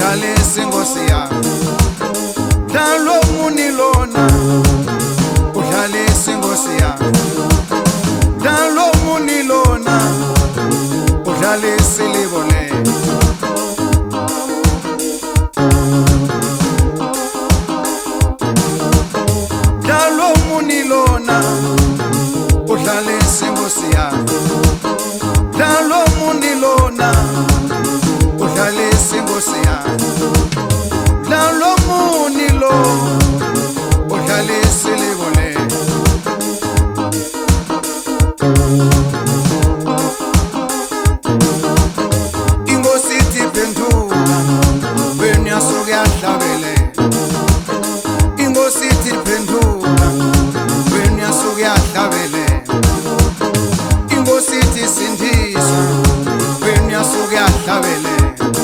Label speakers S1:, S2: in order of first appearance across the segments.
S1: udlalisa inkosi yakho. Dlalo munilona udlalisa inkosi yakho. Dlalo munilona udlalisa ilibole. Dlalo munilona udlalisa inkosi yakho. Dlalo munilona udlalisa inkosi yakho. Dlalo munilo udlalisa ilibole. Inkosi ithi phenduka wena yasuke yahlabele. Inkosi ithi phenduka wena yasuke yahlabele. Inkosi ithi sindisa wena yasuke yahlabele.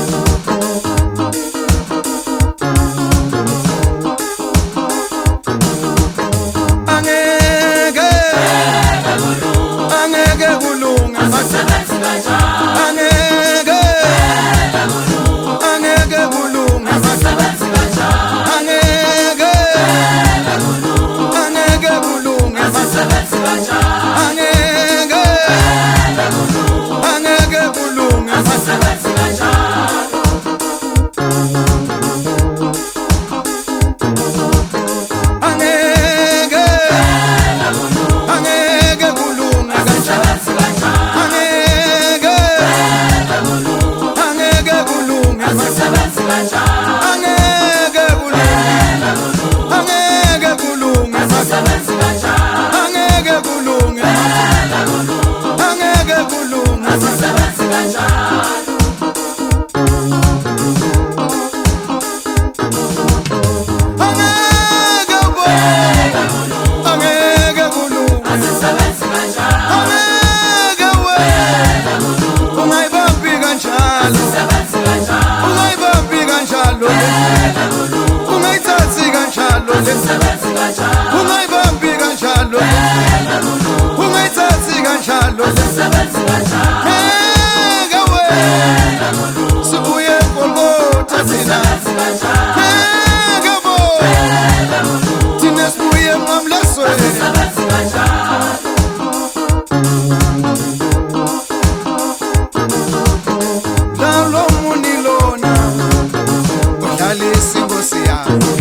S1: Angeke kulunga
S2: asebenzi kanjalo.
S1: Angeke kulunga
S2: Asebenzi kanjalo.
S1: Angeke kulunga
S2: Asebenzi kanjalo.
S1: Angeke kulunga
S2: Asebenzi kanjalo.
S1: Angeke kulunga
S2: Asebenzi kanjalo.
S1: Angeke kulunga
S2: Asebenzi kanjalo.
S1: Angeke kulunga
S2: Asebenzi kanjalo.
S1: Angeke kulunga Angeke kulunga
S2: Asebenzi kanjalo.
S1: Angeke kulunga
S2: Asebenzi kanjalo.
S1: Angeke ungayibambi kanjalo
S2: Asebenzi kanjalo.
S1: ungayibambi kanjalo ungayithathi kanjalo
S2: Asebenzi kanjalo.
S1: ungayibambi kanjalo ungayithathi kanjalo
S2: Asebenzi kanjalo.
S1: sibuye eGolgotha thina
S2: Asebenzi kanjalo.
S1: thina sibuye emnqamlezweni
S2: Asebenzi kanjalo.
S1: Dlalo munilona udlalisa inkosi yakho.